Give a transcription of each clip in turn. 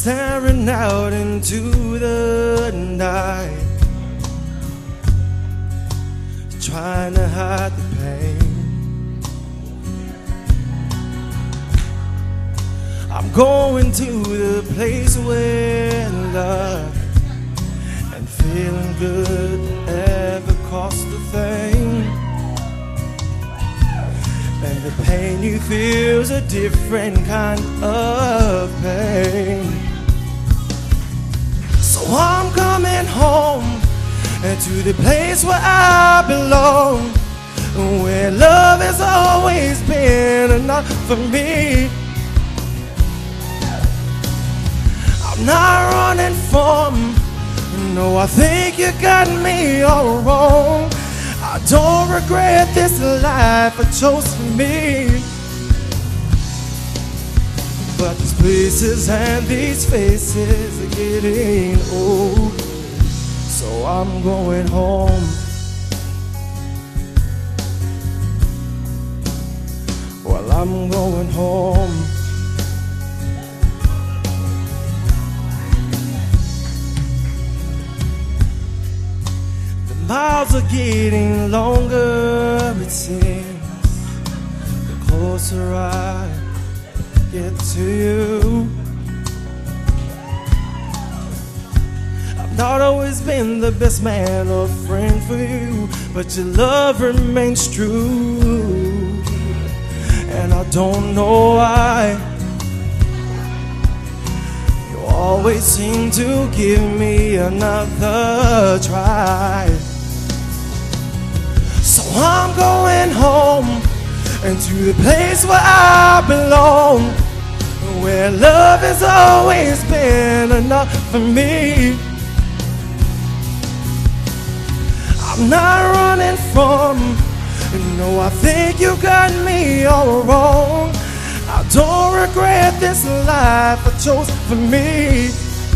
staring out into the night, trying to hide the pain. I'm going to the place where love and feeling good ever cost a thing. And the pain you feel's a different kind of pain. So I'm coming home and to the place where I belong, where love has always been enough for me. I'm not running from, no, I think you got me all wrong. I don't regret this life I chose for me, but these places and these faces are getting old. So I'm going home. Well, I'm going home. Miles are getting longer, it seems, the closer I get to you. I've not always been the best man or friend for you, but your love remains true. And I don't know why you always seem to give me another try. So I'm going home and to the place where I belong, where love has always been enough for me. I'm not running from, no, I think you got me all wrong. I don't regret this life I chose for me,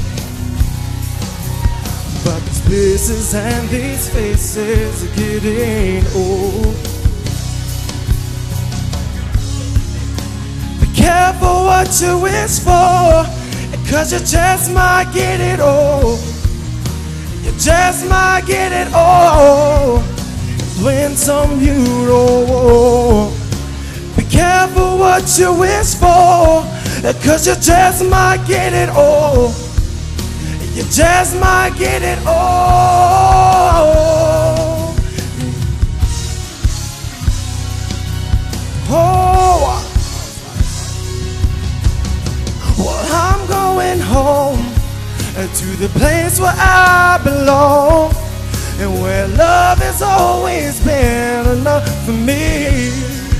but these places and these faces are getting old. Be careful what you wish for, 'cause you just might get it all. You just might get it all. Win some you don't. Be careful what you wish for, 'cause you just might get it all. You just might get it all. Oh, well, I'm going home to the place where I belong, and where love has always been enough for me.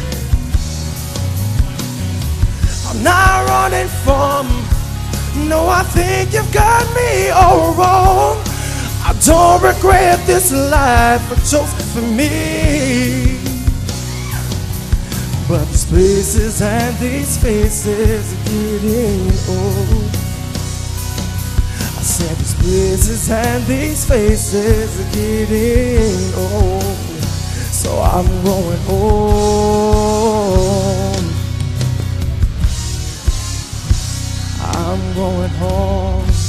I'm not running from, no, I think you've got me all wrong. I don't regret this life I chose for me, but these places and these faces are getting old. I said these places and these faces are getting old. So I'm going home. I'm going home.